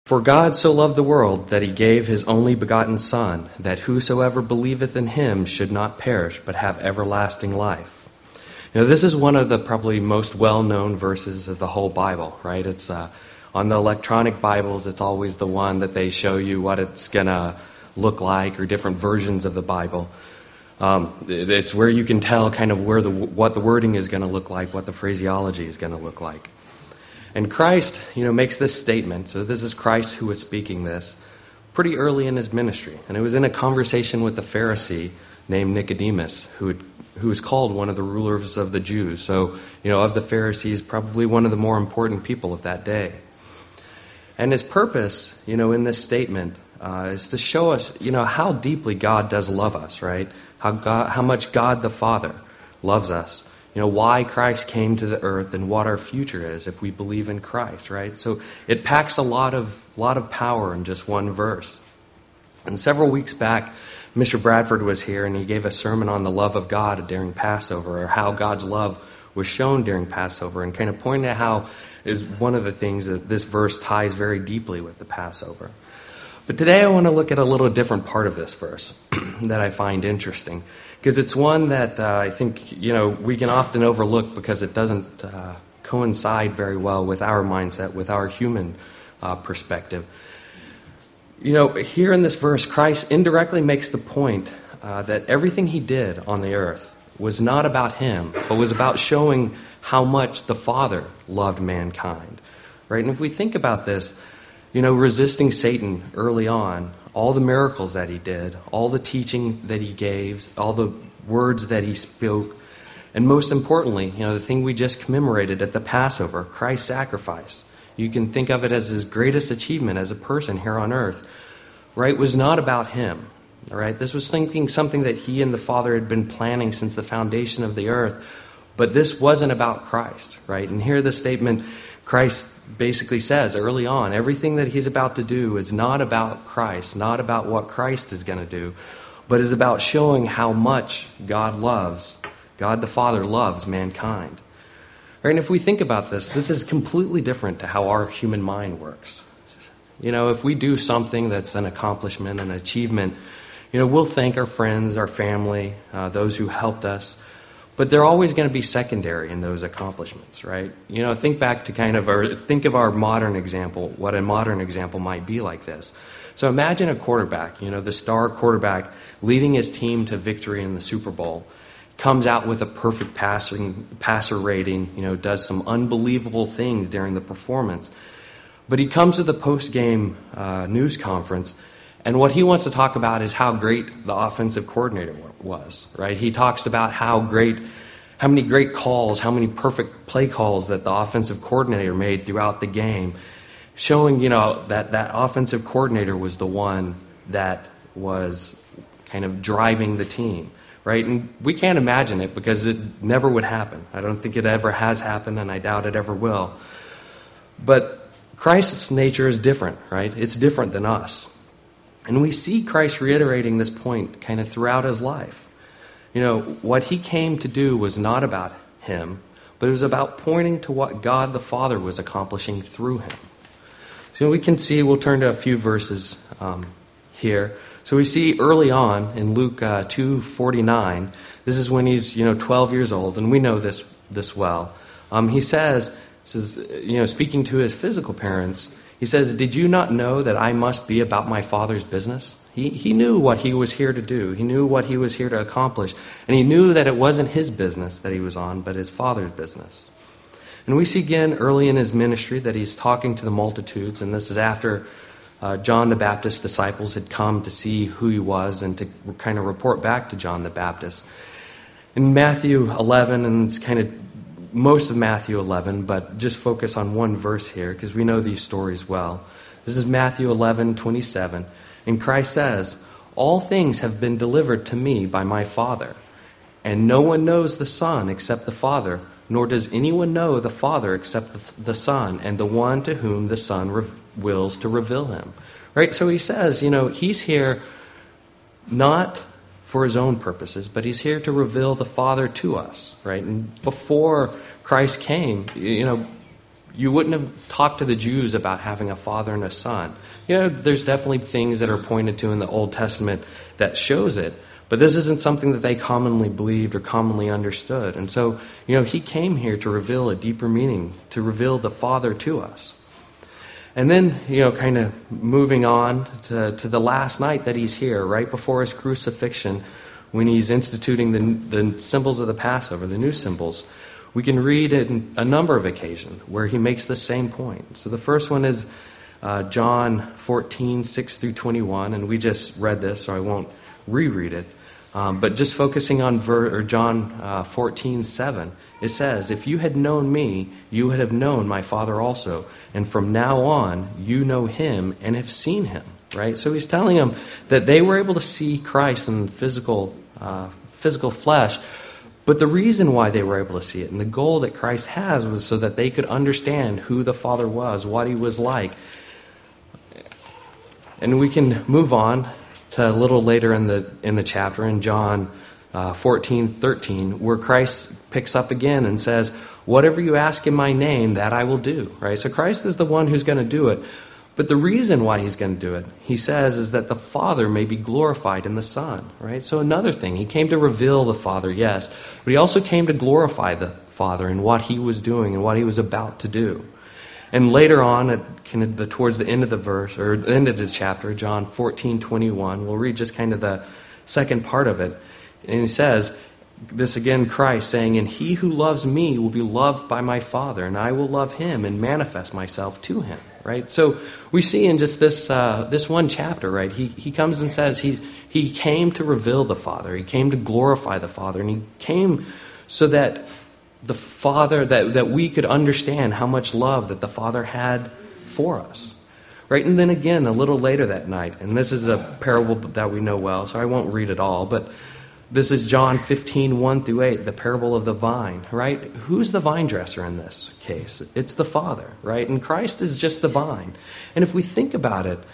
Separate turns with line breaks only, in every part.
For God so loved the world that he gave his only begotten Son, that whosoever believeth in him should not perish, but have everlasting life. This is one of the probably most well-known verses of the whole Bible, right? It's on the electronic Bibles, it's always the one that they show you what it's going to look like, or different versions of the Bible. It's where you can tell kind of what the wording is going to look like, what the phraseology is going to look like. And Christ, makes this statement. So this is Christ who was speaking this pretty early in his ministry. And it was in a conversation with a Pharisee named Nicodemus, who was called one of the rulers of the Jews. So, of the Pharisees, probably one of the more important people of that day. And his purpose, in this statement is to show us, how deeply God does love us, right? How much God the Father loves us. Why Christ came to the earth and what our future is if we believe in Christ, right? So it packs a lot of power in just one verse. And several weeks back, Mr. Bradford was here and he gave a sermon on the love of God during Passover, or how God's love was shown during Passover, and kind of pointed out how is one of the things that this verse ties very deeply with the Passover. But today I want to look at a little different part of this verse that I find interesting, because it's one that I think, we can often overlook because it doesn't coincide very well with our mindset, with our human perspective. Here in this verse, Christ indirectly makes the point that everything he did on the earth was not about him, but was about showing how much the Father loved mankind, right? And if we think about this, resisting Satan early on, all the miracles that he did, all the teaching that he gave, all the words that he spoke, and most importantly, the thing we just commemorated at the Passover, Christ's sacrifice. You can think of it as his greatest achievement as a person here on earth, right? Was not about him, all right? This was something that he and the Father had been planning since the foundation of the earth, but this wasn't about Christ, right? And here the statement, Christ basically says early on, everything that he's about to do is not about Christ, not about what Christ is going to do, but is about showing how much God the Father loves mankind. Right? And if we think about this is completely different to how our human mind works. If we do something that's an accomplishment, an achievement, we'll thank our friends, our family, those who helped us. But they're always going to be secondary in those accomplishments, right? Think back to think of our modern example, what a modern example might be like this. So imagine a quarterback, the star quarterback leading his team to victory in the Super Bowl, comes out with a perfect passer rating, does some unbelievable things during the performance. But he comes to the post-game news conference, and what he wants to talk about is how great the offensive coordinator was, right? He talks about how many great calls, how many perfect play calls that the offensive coordinator made throughout the game, showing, that offensive coordinator was the one that was kind of driving the team, right? And we can't imagine it because it never would happen. I don't think it ever has happened, and I doubt it ever will. But Christ's nature is different, right? It's different than us. And we see Christ reiterating this point kind of throughout his life. What he came to do was not about him, but it was about pointing to what God the Father was accomplishing through him. So we'll turn to a few verses here. So we see early on in Luke 2:49, this is when he's 12 years old, and we know this well. He says, speaking to his physical parents, he says, "Did you not know that I must be about my Father's business?" He knew what he was here to do. He knew what he was here to accomplish. And he knew that it wasn't his business that he was on, but his Father's business. And we see again early in his ministry that he's talking to the multitudes, and this is after John the Baptist's disciples had come to see who he was and to kind of report back to John the Baptist. In Matthew 11, and it's kind of most of Matthew 11, but just focus on one verse here because we know these stories well. This is Matthew 11:27, and Christ says, "All things have been delivered to me by my Father, and no one knows the Son except the Father, nor does anyone know the Father except the Son, and the one to whom the Son wills to reveal him." Right? So he says, he's here not for his own purposes, but he's here to reveal the Father to us, right? And before Christ came, you wouldn't have talked to the Jews about having a father and a son. There's definitely things that are pointed to in the Old Testament that shows it, but this isn't something that they commonly believed or commonly understood. And so, he came here to reveal a deeper meaning, to reveal the Father to us. And then, kind of moving on to the last night that he's here, right before his crucifixion, when he's instituting the symbols of the Passover, the new symbols, we can read in a number of occasions where he makes the same point. So the first one is John 14, 6 through 21, and we just read this, so I won't reread it. But just focusing on John 14, 7, it says, "If you had known me, you would have known my Father also. And from now on, you know him and have seen him." Right? So he's telling them that they were able to see Christ in physical flesh. But the reason why they were able to see it and the goal that Christ has was so that they could understand who the Father was, what he was like. And we can move on to a little later in the chapter in John 14:13, where Christ picks up again and says, "Whatever you ask in my name, that I will do." Right? So Christ is the one who's going to do it. But the reason why he's going to do it, he says, is that the Father may be glorified in the Son. Right? So another thing, he came to reveal the Father, yes, but he also came to glorify the Father in what he was doing and what he was about to do. And later on, towards the end of the verse, or the end of the chapter, John 14:21, we'll read just kind of the second part of it. And he says, this again, Christ saying, "And he who loves me will be loved by my Father, and I will love him and manifest myself to him." Right? So we see in just this one chapter, right, he comes and says he came to reveal the Father. He came to glorify the Father. And he came so that the Father, that we could understand how much love that the Father had for us. Right? And then again, a little later that night, and this is a parable that we know well, so I won't read it all, but this is John 15, 1 through 8, the parable of the vine, right? Who's the vine dresser in this case? It's the Father, right? And Christ is just the vine. And if we think about it,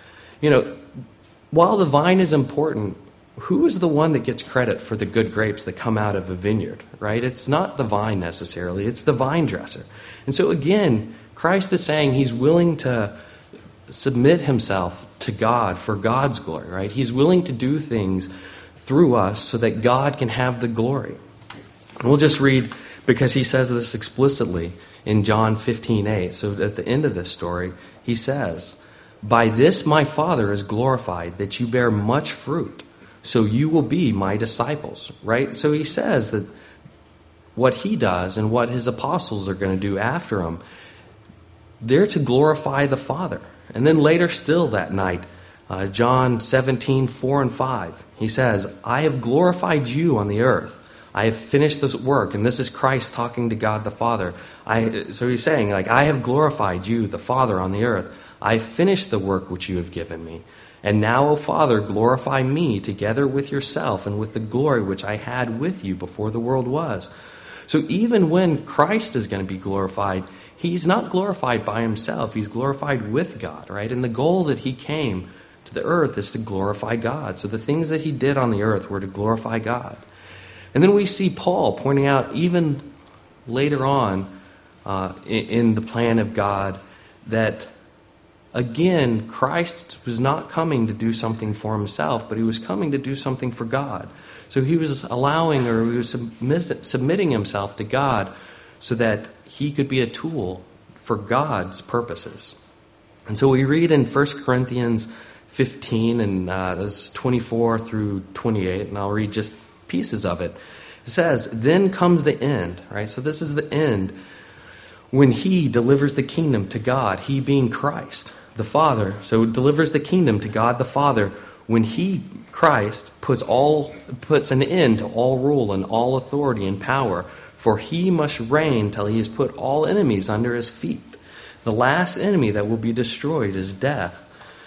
while the vine is important, who is the one that gets credit for the good grapes that come out of a vineyard, right? It's not the vine necessarily, it's the vine dresser. And so again, Christ is saying he's willing to submit himself to God for God's glory, right? He's willing to do things through us so that God can have the glory. And we'll just read, because he says this explicitly in John 15:8. So at the end of this story, he says, "By this my Father is glorified, that you bear much fruit, so you will be my disciples." Right? So he says that what he does and what his apostles are going to do after him, they're to glorify the Father. And then later still that night, John 17:4 and 5, he says, "I have glorified you on the earth. I have finished this work." And this is Christ talking to God the Father. So he's saying, "I have glorified you, the Father, on the earth. I have finished the work which you have given me. And now, O Father, glorify me together with yourself and with the glory which I had with you before the world was." So even when Christ is going to be glorified, he's not glorified by himself. He's glorified with God, right? And the goal that he came to the earth is to glorify God. So the things that he did on the earth were to glorify God. And then we see Paul pointing out even later on in the plan of God that, again, Christ was not coming to do something for himself, but he was coming to do something for God. So he was submitting himself to God so that he could be a tool for God's purposes. And so we read in 1 Corinthians 15, and that's 24 through 28, and I'll read just pieces of it. It says, "Then comes the end," right? So this is the end, "when he delivers the kingdom to God," he being Christ, the Father. So delivers the kingdom to God the Father when he, Christ, puts an end to all rule and all authority and power, for he must reign till he has put all enemies under his feet. The last enemy that will be destroyed is death.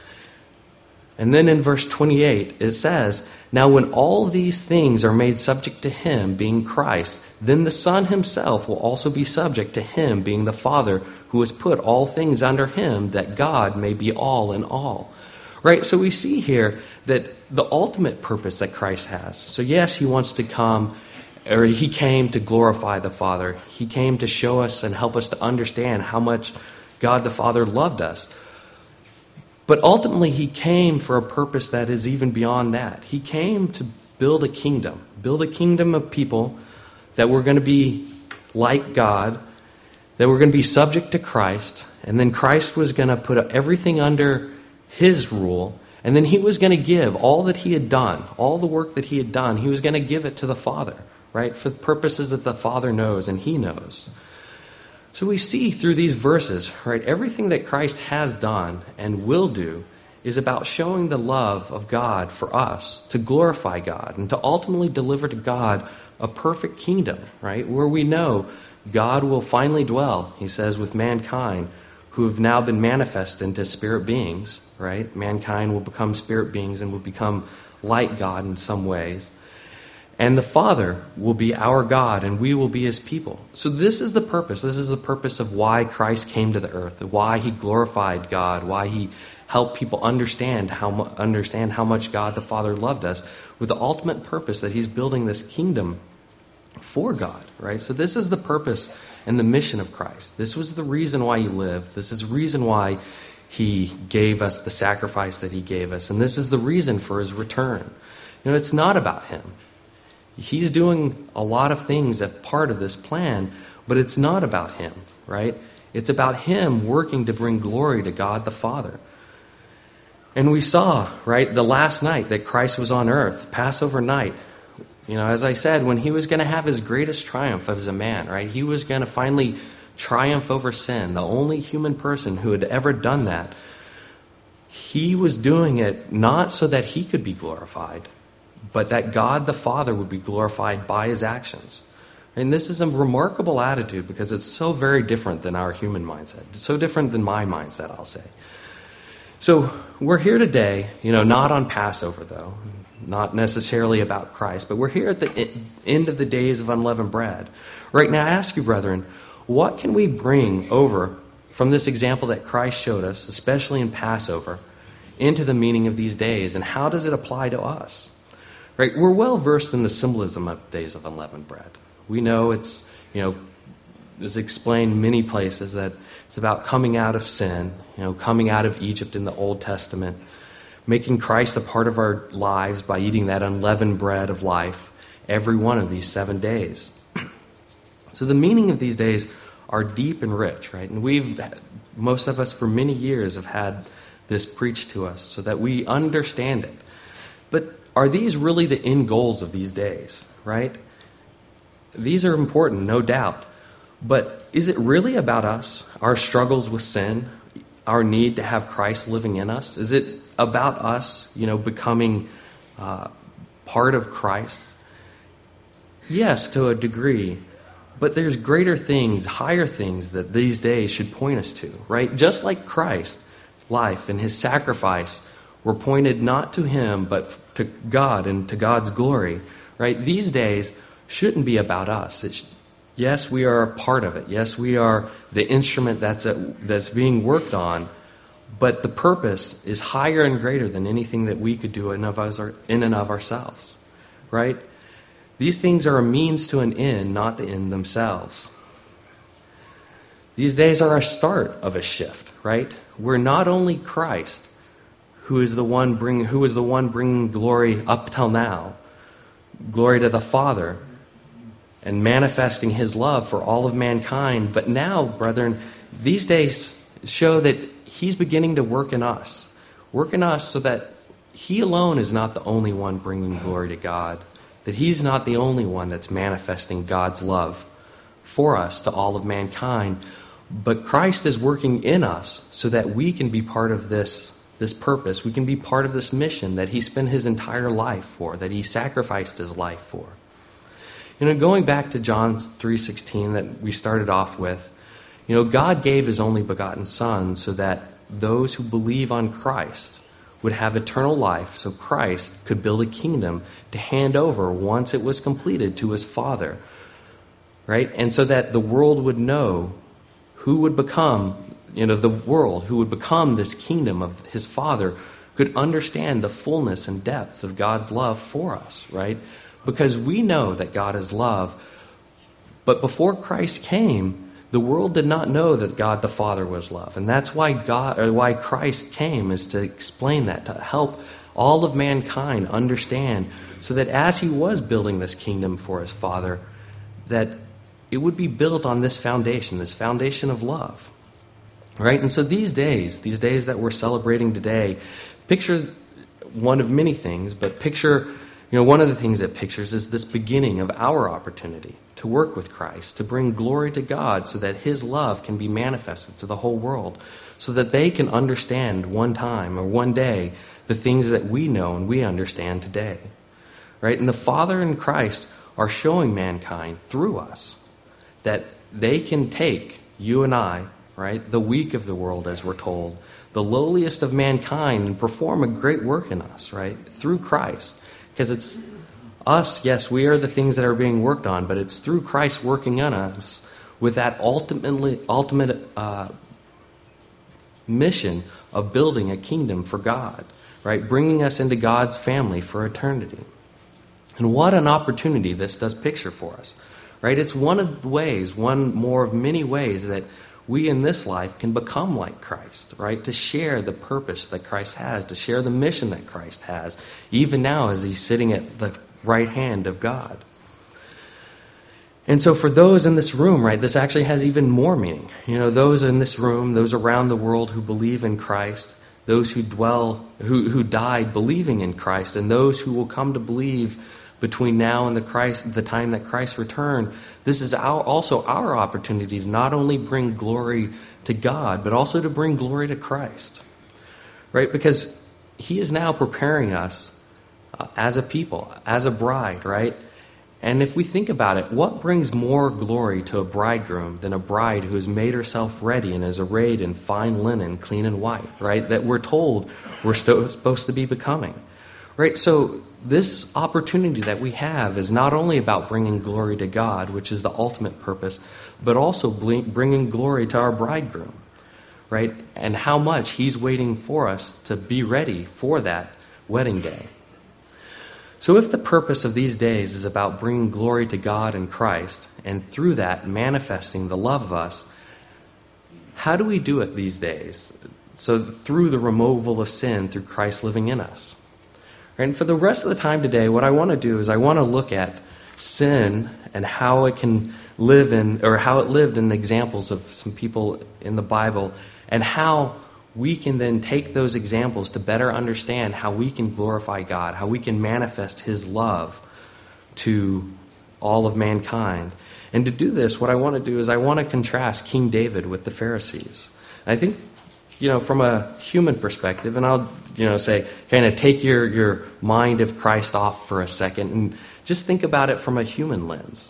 And then in verse 28, it says, "Now when all these things are made subject to him, being Christ, then the Son himself will also be subject to him, being the Father, who has put all things under him, that God may be all in all." Right? So we see here that the ultimate purpose that Christ has. So yes, he wants to come or he came to glorify the Father. He came to show us and help us to understand how much God the Father loved us. But ultimately, he came for a purpose that is even beyond that. He came to build a kingdom of people that were going to be like God, that were going to be subject to Christ, and then Christ was going to put everything under his rule, and then he was going to give all that he had done, all the work that he had done, he was going to give it to the Father, right, for the purposes that the Father knows and he knows. So we see through these verses, right, everything that Christ has done and will do is about showing the love of God for us, to glorify God, and to ultimately deliver to God a perfect kingdom, right, where we know God will finally dwell, he says, with mankind who have now been manifest into spirit beings, right? Mankind will become spirit beings and will become like God in some ways. And the Father will be our God, and we will be his people. So this is the purpose. This is the purpose of why Christ came to the earth, why he glorified God, why he helped people understand how much God the Father loved us, with the ultimate purpose that he's building this kingdom for God, right? So this is the purpose and the mission of Christ. This was the reason why he lived. This is the reason why he gave us the sacrifice that he gave us. And this is the reason for his return. It's not about him. He's doing a lot of things as part of this plan, but it's not about him, right? It's about him working to bring glory to God the Father. And we saw, right, the last night that Christ was on earth, Passover night, as I said, when he was going to have his greatest triumph as a man, right? He was going to finally triumph over sin, the only human person who had ever done that. He was doing it not so that he could be glorified, but that God the Father would be glorified by his actions. And this is a remarkable attitude because it's so very different than our human mindset. It's so different than my mindset, I'll say. So we're here today, not on Passover though, not necessarily about Christ, but we're here at the end of the days of unleavened bread. Right now, I ask you, brethren, what can we bring over from this example that Christ showed us, especially in Passover, into the meaning of these days, and how does it apply to us? Right, we're well versed in the symbolism of the days of unleavened bread. We know it's, it's explained many places that it's about coming out of sin, coming out of Egypt in the Old Testament, making Christ a part of our lives by eating that unleavened bread of life every one of these 7 days. So the meaning of these days are deep and rich, right? And most of us for many years have had this preached to us so that we understand it. But are these really the end goals of these days, right? These are important, no doubt. But is it really about us, our struggles with sin, our need to have Christ living in us? Is it about us, becoming part of Christ? Yes, to a degree. But there's greater things, higher things that these days should point us to, right? Just like Christ's life and his sacrifice were pointed not to him, but to God and to God's glory, right? These days shouldn't be about us. Yes, we are a part of it. Yes, we are the instrument that's being worked on, but the purpose is higher and greater than anything that we could do in and of ourselves, right? These things are a means to an end, not the end themselves. These days are a start of a shift, right? Where not only Christ, who is the one bringing glory up till now, glory to the Father, and manifesting his love for all of mankind, but now, brethren, these days show that he's beginning to work in us so that he alone is not the only one bringing glory to God, that he's not the only one that's manifesting God's love for us to all of mankind, but Christ is working in us so that we can be part of this purpose. We can be part of this mission that he spent his entire life for, that he sacrificed his life for. Going back to John 3:16 that we started off with, God gave his only begotten Son so that those who believe on Christ would have eternal life, so Christ could build a kingdom to hand over once it was completed to his Father, right? And so that the world would know who would become, the world who would become this kingdom of his Father could understand the fullness and depth of God's love for us, right? because we know that God is love. But before Christ came, the world did not know that God the Father was love. And that's why why Christ came, is to explain that, to help all of mankind understand, so that as he was building this kingdom for his Father, that it would be built on this foundation of love. Right? And so these days that we're celebrating today, picture one of many things, but picture, one of the things it pictures is this beginning of our opportunity to work with Christ, to bring glory to God so that his love can be manifested to the whole world, so that they can understand one time or one day the things that we know and we understand today. Right? And the Father and Christ are showing mankind through us that they can take you and I, right, the weak of the world, as we're told, the lowliest of mankind, and perform a great work in us, right, through Christ. Because it's us, yes, we are the things that are being worked on, but it's through Christ working on us with that ultimate mission of building a kingdom for God, right, bringing us into God's family for eternity. And what an opportunity this does picture for us, right? It's one of the ways, one more of many ways that we in this life can become like Christ, right? To share the purpose that Christ has, to share the mission that Christ has, even now as he's sitting at the right hand of God. And so for those in this room, right, this actually has even more meaning. Those in this room, those around the world who believe in Christ, those who who died believing in Christ, and those who will come to believe between now and the time that Christ returned, this is also our opportunity to not only bring glory to God, but also to bring glory to Christ, right? Because he is now preparing us as a people, as a bride, right? And if we think about it, what brings more glory to a bridegroom than a bride who has made herself ready and is arrayed in fine linen, clean and white, right? That we're told we're supposed to be becoming, right? So this opportunity that we have is not only about bringing glory to God, which is the ultimate purpose, but also bringing glory to our bridegroom, right? And how much he's waiting for us to be ready for that wedding day. So if the purpose of these days is about bringing glory to God and Christ, and through that manifesting the love of us, how do we do it these days? So through the removal of sin, through Christ living in us. And for the rest of the time today, what I want to do is I want to look at sin and how it can live in, or how it lived in examples of some people in the Bible, and how we can then take those examples to better understand how we can glorify God, how we can manifest his love to all of mankind. And to do this, what I want to do is I want to contrast King David with the Pharisees. I think, from a human perspective, and I'll, say, kind of take your mind of Christ off for a second and just think about it from a human lens.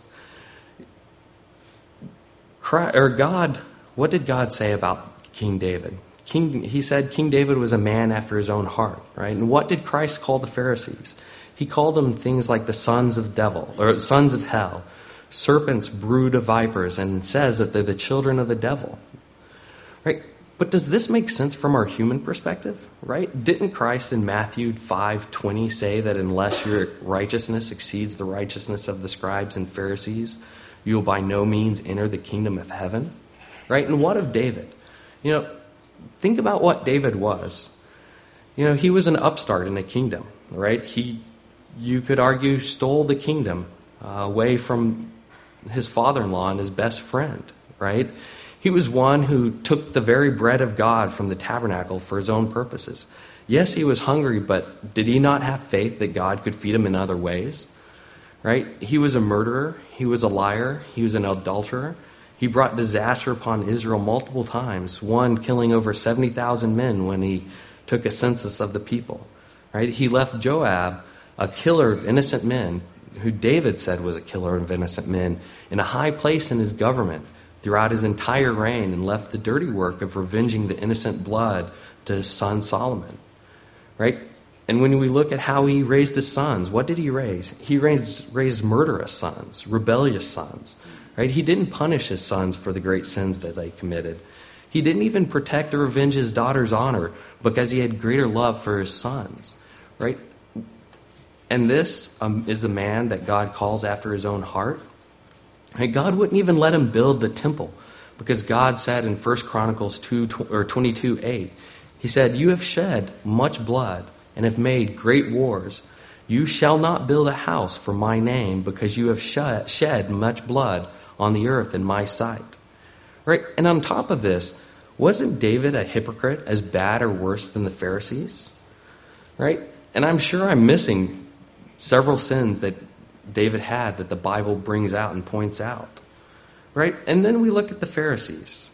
God, what did God say about King David? He said King David was a man after his own heart, right? And what did Christ call the Pharisees? He called them things like the sons of devil, or sons of hell, serpents, brood of vipers, and says that they're the children of the devil, right? But does this make sense from our human perspective, right? Didn't Christ in Matthew 5:20 say that unless your righteousness exceeds the righteousness of the scribes and Pharisees, you will by no means enter the kingdom of heaven, right? And what of David? Think about what David was. He was an upstart in a kingdom, right? You could argue, stole the kingdom away from his father-in-law and his best friend, right? He was one who took the very bread of God from the tabernacle for his own purposes. Yes, he was hungry, but did he not have faith that God could feed him in other ways? Right? He was a murderer. He was a liar. He was an adulterer. He brought disaster upon Israel multiple times, one killing over 70,000 men when he took a census of the people. Right? He left Joab, a killer of innocent men, who David said was a killer of innocent men, in a high place in his government throughout his entire reign, and left the dirty work of revenging the innocent blood to his son Solomon. Right? And when we look at how he raised his sons, what did he raise? He raised murderous sons, rebellious sons. Right? He didn't punish his sons for the great sins that they committed. He didn't even protect or revenge his daughter's honor because he had greater love for his sons. Right? And this is a man that God calls after his own heart. And God wouldn't even let him build the temple, because God said in 1 Chronicles 22:8, he said, "You have shed much blood and have made great wars. You shall not build a house for my name, because you have shed much blood on the earth in my sight." Right? And on top of this, wasn't David a hypocrite, as bad or worse than the Pharisees? Right? And I'm sure I'm missing several sins that David had that the Bible brings out and points out. Right? And then we look at the Pharisees.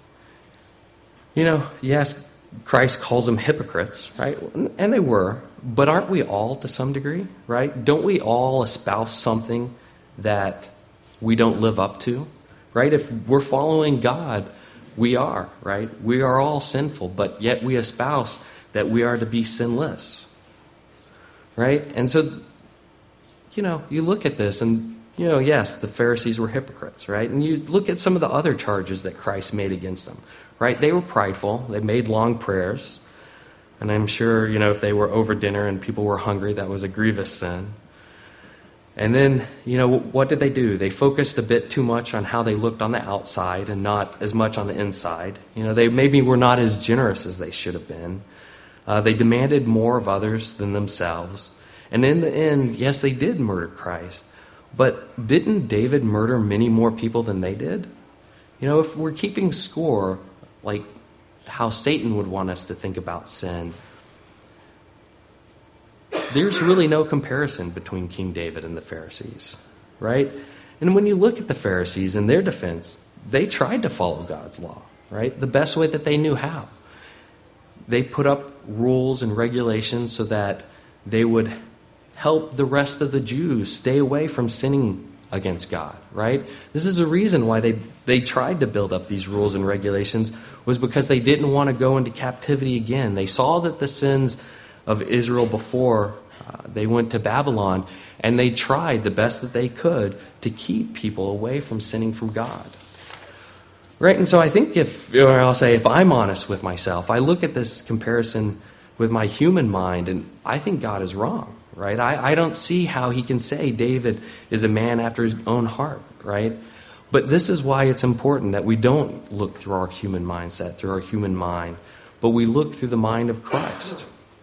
Yes, Christ calls them hypocrites, right? And they were, but aren't we all to some degree, right? Don't we all espouse something that we don't live up to, right? If we're following God, we are, right? We are all sinful, but yet we espouse that we are to be sinless, right? And so, you look at this and, yes, the Pharisees were hypocrites, right? And you look at some of the other charges that Christ made against them, right? They were prideful. They made long prayers. And I'm sure, if they were over dinner and people were hungry, that was a grievous sin. And then, what did they do? They focused a bit too much on how they looked on the outside and not as much on the inside. They maybe were not as generous as they should have been. They demanded more of others than themselves. And in the end, yes, they did murder Christ. But didn't David murder many more people than they did? If we're keeping score, like how Satan would want us to think about sin, there's really no comparison between King David and the Pharisees, right? And when you look at the Pharisees, in their defense, they tried to follow God's law, right? The best way that they knew how. They put up rules and regulations so that they would help the rest of the Jews stay away from sinning against God, right? This is a reason why they tried to build up these rules and regulations, was because they didn't want to go into captivity again. They saw that the sins of Israel before they went to Babylon, and they tried the best that they could to keep people away from sinning from God. Right? And so I think if I'm honest with myself, I look at this comparison with my human mind, and I think God is wrong. Right? I don't see how he can say David is a man after his own heart, right? But this is why it's important that we don't look through our human mindset, through our human mind, but we look through the mind of Christ.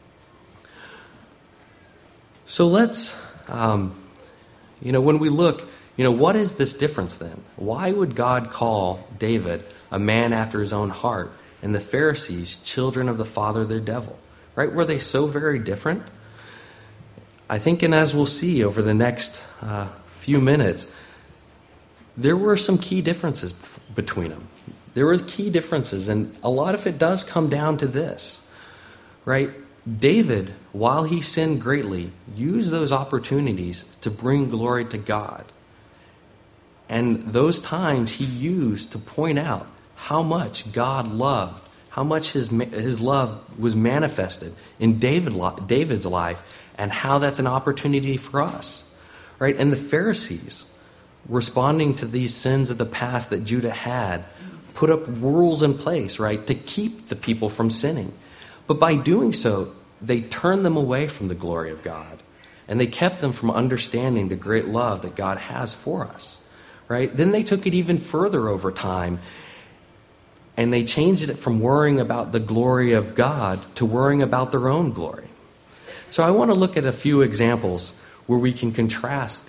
So let's, when we look, what is this difference then? Why would God call David a man after his own heart and the Pharisees children of the father their devil? Right? Were they so very different? I think, and as we'll see over the next few minutes, there were some key differences between them. There were key differences, and a lot of it does come down to this, right? David, while he sinned greatly, used those opportunities to bring glory to God. And those times he used to point out how much God loved, how much his love was manifested in David's life, and how that's an opportunity for us, right? And the Pharisees, responding to these sins of the past that Judah had, put up rules in place, right, to keep the people from sinning. But by doing so, they turned them away from the glory of God, and they kept them from understanding the great love that God has for us, right? Then they took it even further over time, and they changed it from worrying about the glory of God to worrying about their own glory. So I want to look at a few examples where we can contrast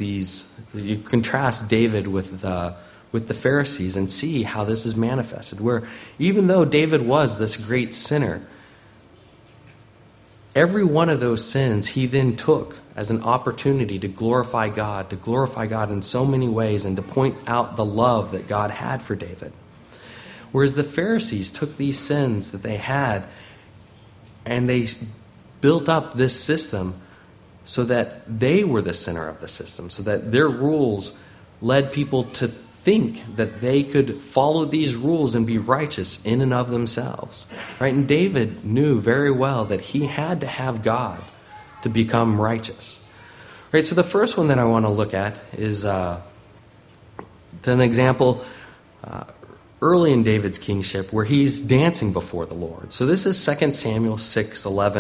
David with the Pharisees and see how this is manifested. Where even though David was this great sinner, every one of those sins he then took as an opportunity to glorify God in so many ways, and to point out the love that God had for David. Whereas the Pharisees took these sins that they had and they built up this system so that they were the center of the system, so that their rules led people to think that they could follow these rules and be righteous in and of themselves. Right? And David knew very well that he had to have God to become righteous. Right? So the first one that I want to look at is an example early in David's kingship where he's dancing before the Lord. So this is 2 Samuel 6:11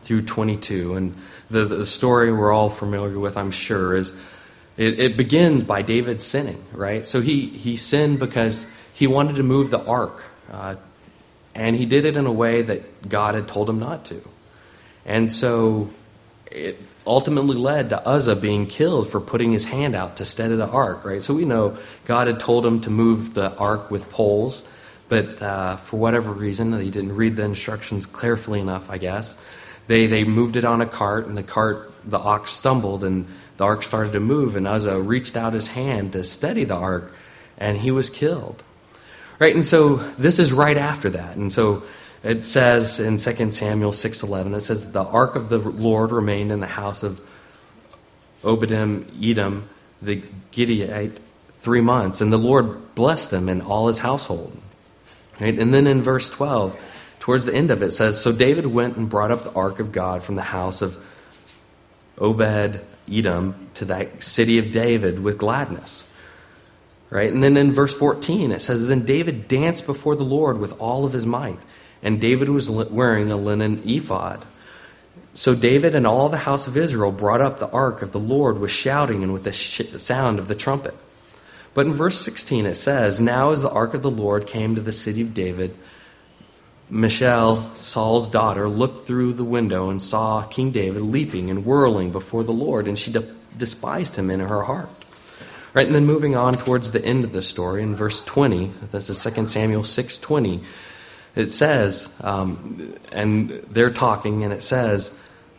through 22. And the story we're all familiar with, I'm sure, is it begins by David sinning, right? So he sinned because he wanted to move the ark, and he did it in a way that God had told him not to. And so it ultimately led to Uzzah being killed for putting his hand out to steady the ark, right? So we know God had told him to move the ark with poles, but for whatever reason, he didn't read the instructions carefully enough, I guess. They moved it on a cart, and the ox stumbled, and the ark started to move, and Uzzah reached out his hand to steady the ark, and he was killed. Right, and so this is right after that. And so it says in 2 Samuel 6:11, it says, the ark of the Lord remained in the house of Obed-Edom the Gittite 3 months, and the Lord blessed him and all his household. Right, and then in verse 12, towards the end of it, says, so David went and brought up the ark of God from the house of Obed-Edom to the city of David with gladness. Right? And then in verse 14, it says, then David danced before the Lord with all of his might, and David was wearing a linen ephod. So David and all the house of Israel brought up the ark of the Lord with shouting and with the sound of the trumpet. But in verse 16 it says, now as the ark of the Lord came to the city of David, Michal, Saul's daughter, looked through the window and saw King David leaping and whirling before the Lord, and she despised him in her heart. Right, and then moving on towards the end of the story, in verse 20, this is 2 Samuel 6:20, it says, and they're talking, and it says,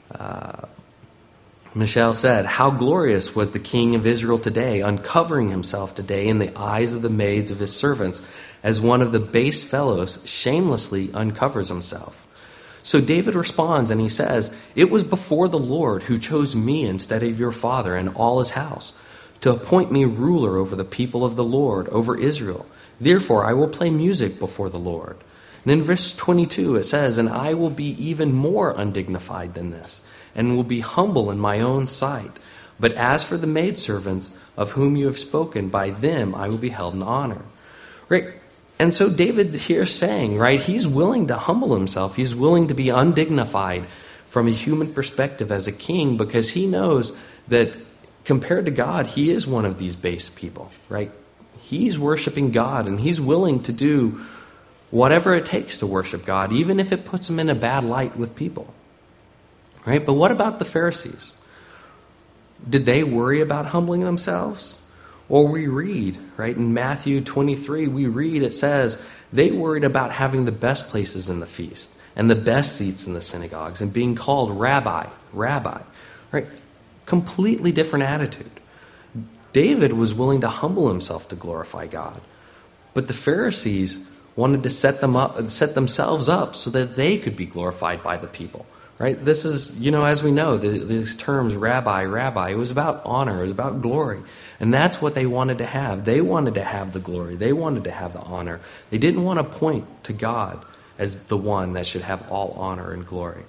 Michal said, how glorious was the king of Israel today, uncovering himself today in the eyes of the maids of his servants, as one of the base fellows shamelessly uncovers himself. So David responds, and he says, it was before the Lord who chose me instead of your father and all his house, to appoint me ruler over the people of the Lord, over Israel. Therefore I will play music before the Lord. And in verse 22 it says, and I will be even more undignified than this, and will be humble in my own sight. But as for the maidservants of whom you have spoken, by them I will be held in honor. Right? And so David here is saying, right, he's willing to humble himself. He's willing to be undignified from a human perspective as a king, because he knows that compared to God, he is one of these base people, right? He's worshiping God, and he's willing to do whatever it takes to worship God, even if it puts him in a bad light with people, right? But what about the Pharisees? Did they worry about humbling themselves? Or we read, right, in Matthew 23, we read, it says, they worried about having the best places in the feast and the best seats in the synagogues and being called rabbi, right? Completely different attitude. David was willing to humble himself to glorify God. But the Pharisees wanted to set themselves up so that they could be glorified by the people. Right? This is, as we know, these terms, rabbi, it was about honor, it was about glory. And that's what they wanted to have. They wanted to have the glory. They wanted to have the honor. They didn't want to point to God as the one that should have all honor and glory.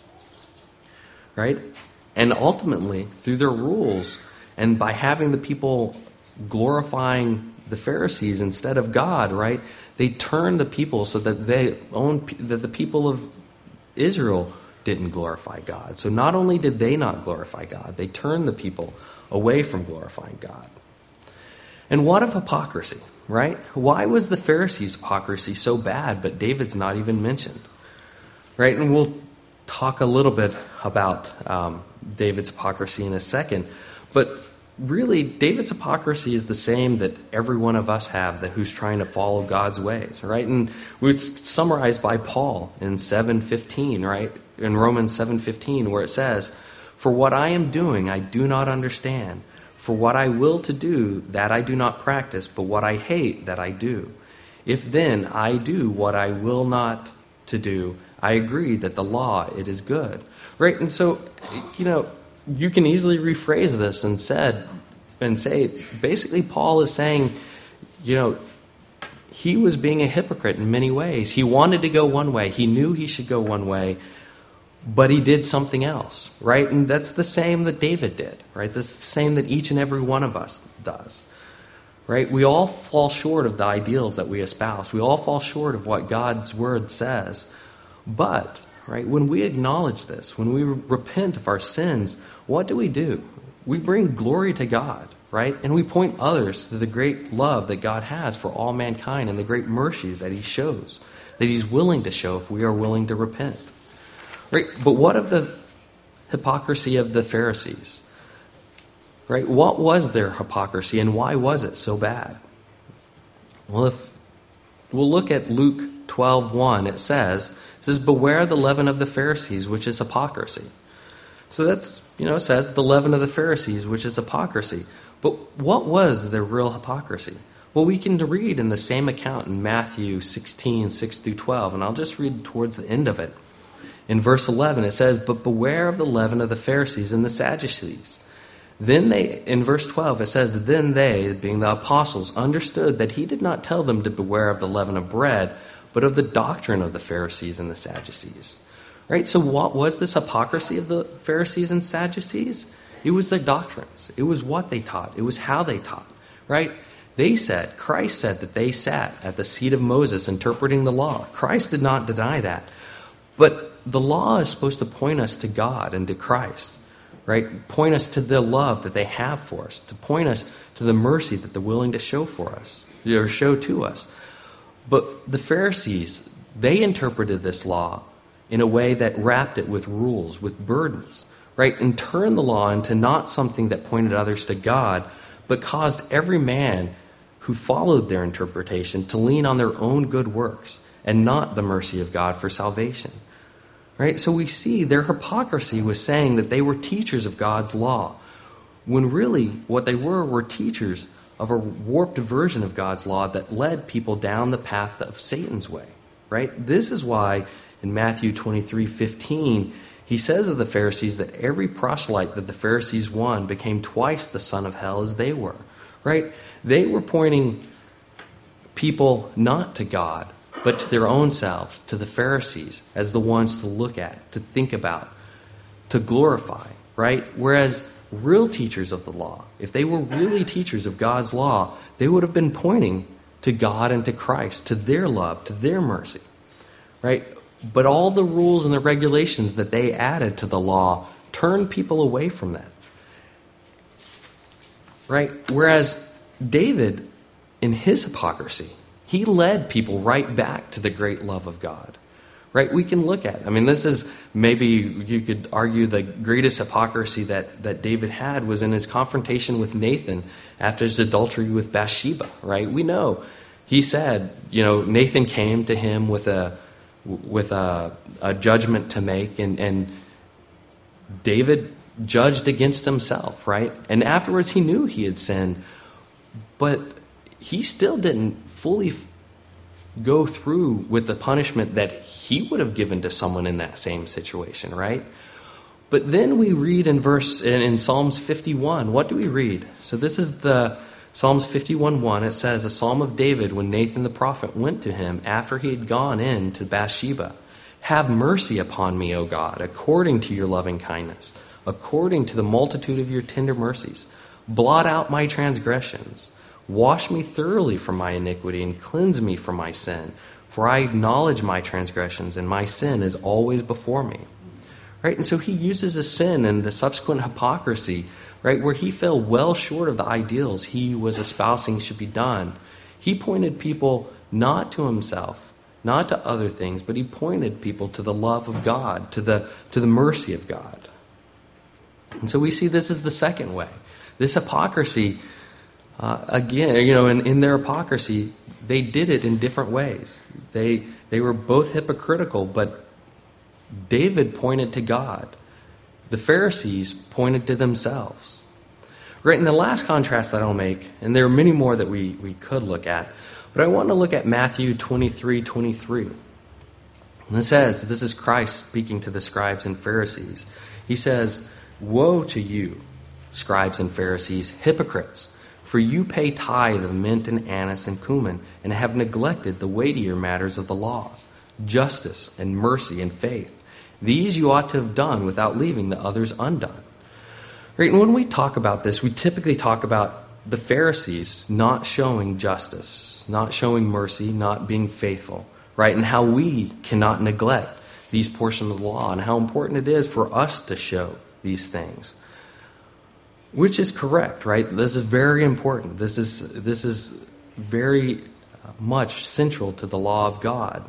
Right? And ultimately, through their rules, and by having the people glorifying the Pharisees instead of God, right, they turned the people so that that the people of Israel didn't glorify God. So not only did they not glorify God, they turned the people away from glorifying God. And what of hypocrisy, right? Why was the Pharisees' hypocrisy so bad, but David's not even mentioned? Right? And we'll talk a little bit about David's hypocrisy in a second. But really, David's hypocrisy is the same that every one of us have who's trying to follow God's ways, right? And it's summarized by Paul in 7:15, right? In Romans 7:15, where it says, "For what I am doing, I do not understand. For what I will to do, that I do not practice, but what I hate, that I do. If then I do what I will not to do, I agree that the law, it is good." Right? And so, you can easily rephrase this and say, basically Paul is saying, he was being a hypocrite in many ways. He wanted to go one way. He knew he should go one way, but he did something else, right? And that's the same that David did, right? That's the same that each and every one of us does, right? We all fall short of the ideals that we espouse. We all fall short of what God's word says. But right? When we acknowledge this, when we repent of our sins, what do? We bring glory to God, right? And we point others to the great love that God has for all mankind and the great mercy that he shows, that he's willing to show if we are willing to repent. Right? But what of the hypocrisy of the Pharisees? Right? What was their hypocrisy and why was it so bad? Well, if we'll look at Luke 12:1, it says, beware the leaven of the Pharisees, which is hypocrisy. So that's, it says the leaven of the Pharisees, which is hypocrisy. But what was their real hypocrisy? Well, we can read in the same account in Matthew 16:6-12, and I'll just read towards the end of it. In verse 11, it says, but beware of the leaven of the Pharisees and the Sadducees. In verse 12, it says, then they, being the apostles, understood that he did not tell them to beware of the leaven of bread, but of the doctrine of the Pharisees and the Sadducees. Right? So what was this hypocrisy of the Pharisees and Sadducees? It was their doctrines. It was what they taught. It was how they taught. Right? Christ said that they sat at the seat of Moses interpreting the law. Christ did not deny that. But the law is supposed to point us to God and to Christ. Right? Point us to the love that they have for us, to point us to the mercy that they're willing to show for us, or show to us. But the Pharisees, they interpreted this law in a way that wrapped it with rules, with burdens, right? And turned the law into not something that pointed others to God, but caused every man who followed their interpretation to lean on their own good works and not the mercy of God for salvation. Right? So we see their hypocrisy was saying that they were teachers of God's law, when really what they were teachers of a warped version of God's law that led people down the path of Satan's way. Right? This is why in Matthew 23:15, he says of the Pharisees that every proselyte that the Pharisees won became twice the son of hell as they were. Right? They were pointing people not to God, but to their own selves, to the Pharisees, as the ones to look at, to think about, to glorify, right? Whereas real teachers of the law, if they were really teachers of God's law, they would have been pointing to God and to Christ, to their love, to their mercy, right? But all the rules and the regulations that they added to the law turned people away from that, right? Whereas David, in his hypocrisy, he led people right back to the great love of God. Right? We can look at it. This is, maybe you could argue, the greatest hypocrisy that David had was in his confrontation with Nathan after his adultery with Bathsheba. Right? We know he said, Nathan came to him with a judgment to make, and David judged against himself. Right? And afterwards he knew he had sinned, but he still didn't fully go through with the punishment that he would have given to someone in that same situation, right? But then we read in Psalms 51, what do we read? So this is the Psalms 51:1. It says, a psalm of David when Nathan the prophet went to him after he had gone in to Bathsheba. Have mercy upon me, O God, according to your loving kindness, according to the multitude of your tender mercies. Blot out my transgressions. Wash me thoroughly from my iniquity and cleanse me from my sin. For I acknowledge my transgressions, and my sin is always before me. Right? And so he uses a sin and the subsequent hypocrisy, right, where he fell well short of the ideals he was espousing should be done. He pointed people not to himself, not to other things, but he pointed people to the love of God, to the mercy of God. And so we see this is the second way. This hypocrisy, again, in their hypocrisy, they did it in different ways. They were both hypocritical, but David pointed to God. The Pharisees pointed to themselves. Right, and the last contrast that I'll make, and there are many more that we could look at, but I want to look at Matthew 23:23. And it says, this is Christ speaking to the scribes and Pharisees. He says, woe to you, scribes and Pharisees, hypocrites! For you pay tithe of mint and anise and cumin, and have neglected the weightier matters of the law, justice and mercy and faith. These you ought to have done without leaving the others undone. Right? And when we talk about this, we typically talk about the Pharisees not showing justice, not showing mercy, not being faithful, right? And how we cannot neglect these portions of the law and how important it is for us to show these things. Which is correct, right? This is very important. This is very much central to the law of God.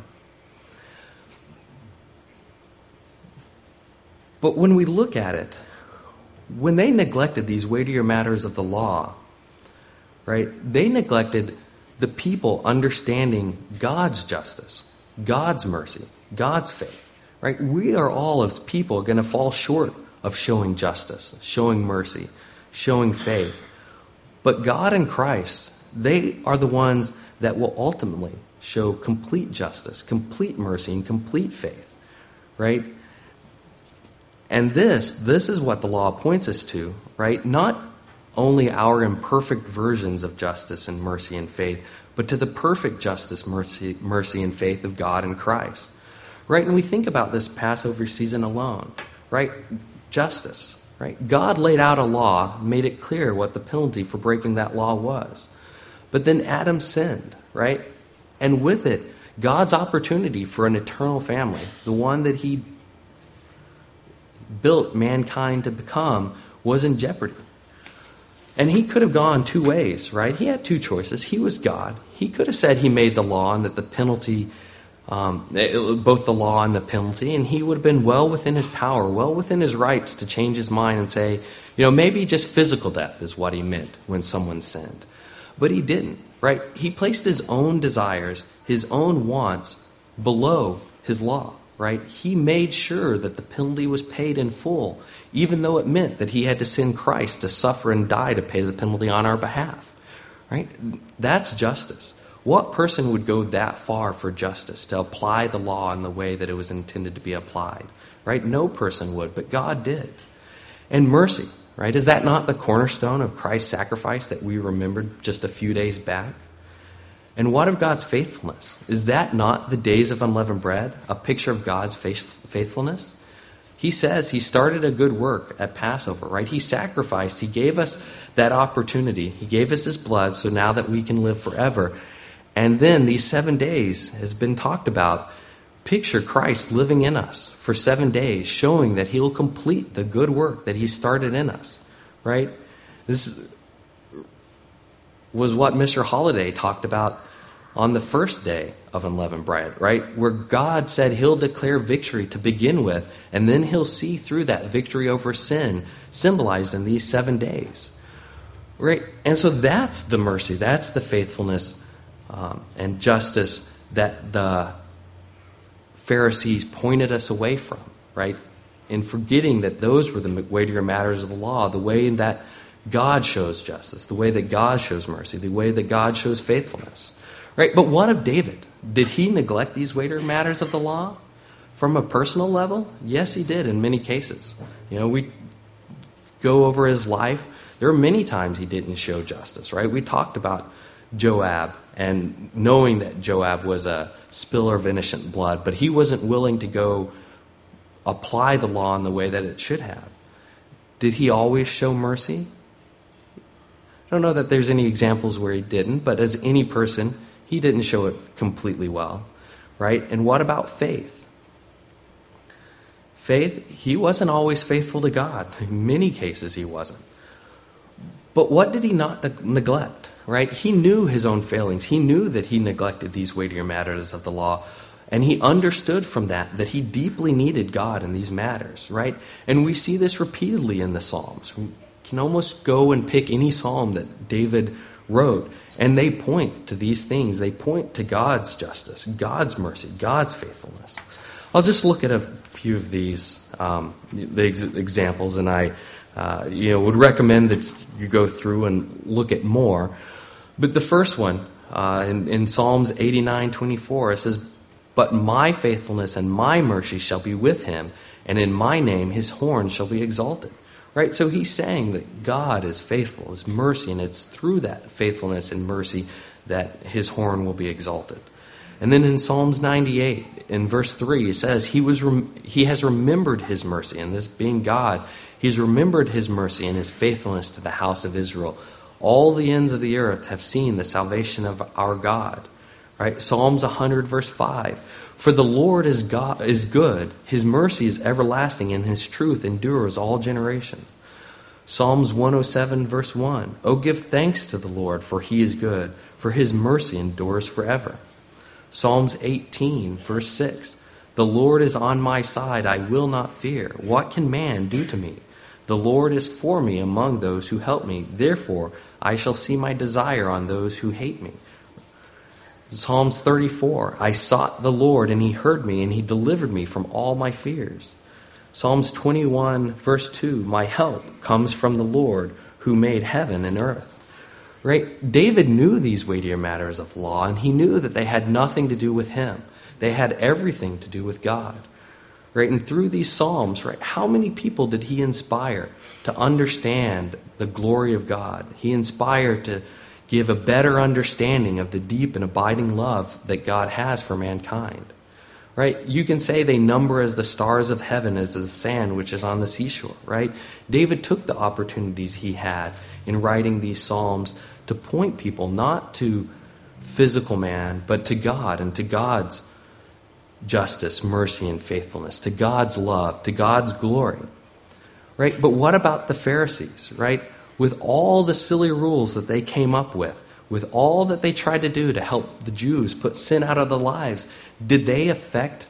But when we look at it, when they neglected these weightier matters of the law, right, they neglected the people understanding God's justice, God's mercy, God's faith, right? We are all as people going to fall short of showing justice, showing mercy, showing faith. But God and Christ, they are the ones that will ultimately show complete justice, complete mercy, and complete faith, right? And this is what the law points us to, right? Not only our imperfect versions of justice and mercy and faith, but to the perfect justice, mercy and faith of God in Christ, right? And we think about this Passover season alone, right? Justice, right? God laid out a law, made it clear what the penalty for breaking that law was. But then Adam sinned, right? And with it, God's opportunity for an eternal family, the one that he built mankind to become, was in jeopardy. And he could have gone two ways, right? He had two choices. He was God. He could have said he made the law and that the penalty, both the law and the penalty, and he would have been well within his power, well within his rights to change his mind and say, maybe just physical death is what he meant when someone sinned. But he didn't, right? He placed his own desires, his own wants below his law, right? He made sure that the penalty was paid in full, even though it meant that he had to send Christ to suffer and die to pay the penalty on our behalf, right? That's justice. What person would go that far for justice, to apply the law in the way that it was intended to be applied, right? No person would, but God did. And mercy, right? Is that not the cornerstone of Christ's sacrifice that we remembered just a few days back? And what of God's faithfulness? Is that not the days of unleavened bread, a picture of God's faithfulness? He says he started a good work at Passover, right? He sacrificed. He gave us that opportunity. He gave us his blood so now that we can live forever. And then these 7 days has been talked about. Picture Christ living in us for 7 days, showing that he'll complete the good work that he started in us, right? This was what Mr. Holliday talked about on the first day of unleavened bread, right? Where God said he'll declare victory to begin with, and then he'll see through that victory over sin symbolized in these 7 days, right? And so that's the mercy, that's the faithfulness and justice that the Pharisees pointed us away from, right? In forgetting that those were the weightier matters of the law, the way that God shows justice, the way that God shows mercy, the way that God shows faithfulness, right? But what of David? Did he neglect these weightier matters of the law? From a personal level? Yes, he did in many cases. We go over his life. There are many times he didn't show justice, right? We talked about Joab and knowing that Joab was a spiller of innocent blood, but he wasn't willing to go apply the law in the way that it should have. Did he always show mercy? I don't know that there's any examples where he didn't, but as any person, he didn't show it completely well, right? And what about faith? Faith, he wasn't always faithful to God. In many cases, he wasn't. But what did he not neglect, right? He knew his own failings. He knew that he neglected these weightier matters of the law. And he understood from that he deeply needed God in these matters, right? And we see this repeatedly in the Psalms. We can almost go and pick any psalm that David wrote, and they point to these things. They point to God's justice, God's mercy, God's faithfulness. I'll just look at a few of these examples, and I would recommend that you go through and look at more. But the first one, in Psalms 89:24, it says, "But my faithfulness and my mercy shall be with him, and in my name his horn shall be exalted." Right? So he's saying that God is faithful, his mercy, and it's through that faithfulness and mercy that his horn will be exalted. And then in Psalms 98, in verse 3, it says, he has remembered his mercy, and this being God, he's remembered his mercy and his faithfulness to the house of Israel. All the ends of the earth have seen the salvation of our God. Right? Psalms 100, verse 5. For the Lord is good, his mercy is everlasting, and his truth endures all generations. Psalms 107, verse 1. Oh, give thanks to the Lord, for he is good, for his mercy endures forever. Psalms 18, verse 6. The Lord is on my side, I will not fear. What can man do to me? The Lord is for me among those who help me. Therefore, I shall see my desire on those who hate me. Psalms 34. I sought the Lord, and he heard me, and he delivered me from all my fears. Psalms 21, verse 2, my help comes from the Lord who made heaven and earth. Right? David knew these weightier matters of law, and he knew that they had nothing to do with him. They had everything to do with God. Right? And through these Psalms, right, how many people did he inspire to understand the glory of God? He inspired to give a better understanding of the deep and abiding love that God has for mankind. Right? You can say they number as the stars of heaven, as the sand which is on the seashore, right? David took the opportunities he had in writing these Psalms to point people not to physical man, but to God and to God's justice, mercy, and faithfulness, to God's love, to God's glory. Right? But what about the Pharisees, right? With all the silly rules that they came up with all that they tried to do to help the Jews put sin out of their lives, did they affect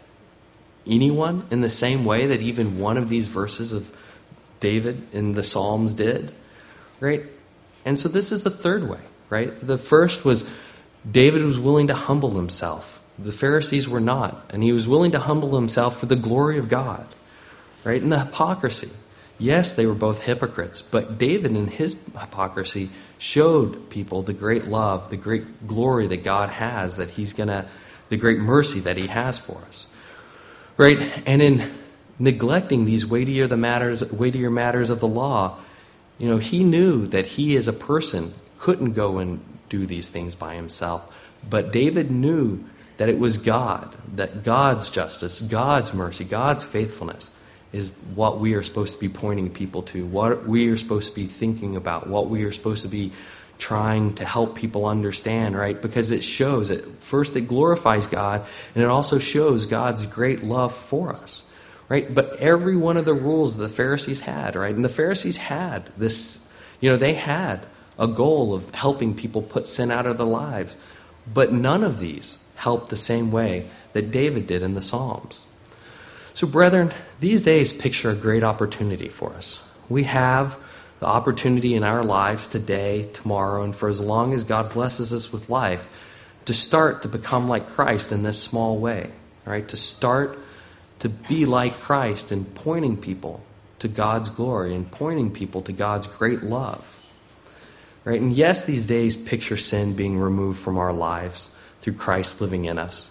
anyone in the same way that even one of these verses of David in the Psalms did? Right? And so this is the third way, right? The first was David was willing to humble himself. The Pharisees were not. And he was willing to humble himself for the glory of God. Right? And the hypocrisy. Yes, they were both hypocrites, but David in his hypocrisy showed people the great love, the great glory that God has, the great mercy that he has for us. Right? And in neglecting these weightier matters of the law, he knew that he as a person couldn't go and do these things by himself. But David knew that it was God, that God's justice, God's mercy, God's faithfulness is what we are supposed to be pointing people to, what we are supposed to be thinking about, what we are supposed to be trying to help people understand, right? Because it shows it. First, it glorifies God, and it also shows God's great love for us, right? But every one of the rules the Pharisees had, right? And the Pharisees had this, they had a goal of helping people put sin out of their lives. But none of these helped the same way that David did in the Psalms. So, brethren, these days picture a great opportunity for us. We have the opportunity in our lives today, tomorrow, and for as long as God blesses us with life, to start to become like Christ in this small way, right? To start to be like Christ in pointing people to God's glory and pointing people to God's great love, right? And yes, these days picture sin being removed from our lives through Christ living in us.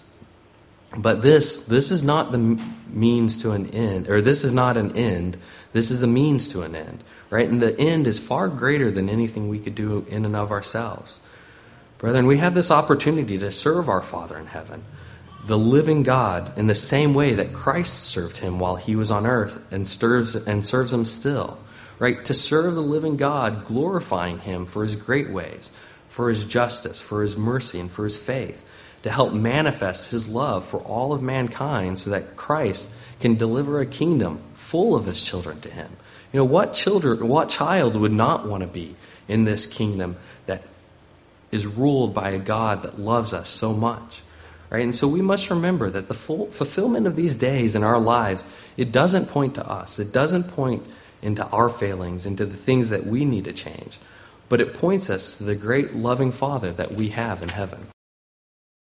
But this is not the means to an end, or this is not an end. This is the means to an end, right? And the end is far greater than anything we could do in and of ourselves. Brethren, we have this opportunity to serve our Father in heaven, the living God, in the same way that Christ served him while he was on earth and serves him still, right? To serve the living God, glorifying him for his great ways, for his justice, for his mercy, and for his faith, to help manifest his love for all of mankind so that Christ can deliver a kingdom full of his children to him. What child would not want to be in this kingdom that is ruled by a God that loves us so much? Right? And so we must remember that the full fulfillment of these days in our lives, it doesn't point to us. It doesn't point into our failings, into the things that we need to change. But it points us to the great loving Father that we have in heaven.